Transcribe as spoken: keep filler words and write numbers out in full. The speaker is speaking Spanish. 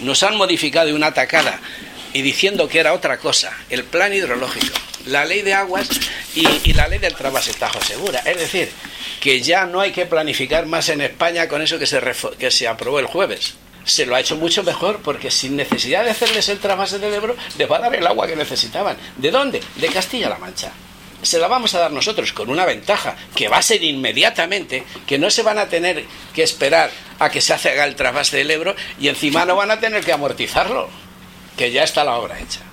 nos han modificado de una tacada y diciendo que era otra cosa, el plan hidrológico, la ley de aguas y, y la ley del trasvase Tajo Segura. Es decir, que ya no hay que planificar más en España con eso que se, que se aprobó el jueves. Se lo ha hecho mucho mejor porque sin necesidad de hacerles el trasvase del Ebro, les va a dar el agua que necesitaban. ¿De dónde? De Castilla-La Mancha. Se la vamos a dar nosotros con una ventaja que va a ser inmediatamente, que no se van a tener que esperar a que se haga el trasvase del Ebro y encima no van a tener que amortizarlo, que ya está la obra hecha.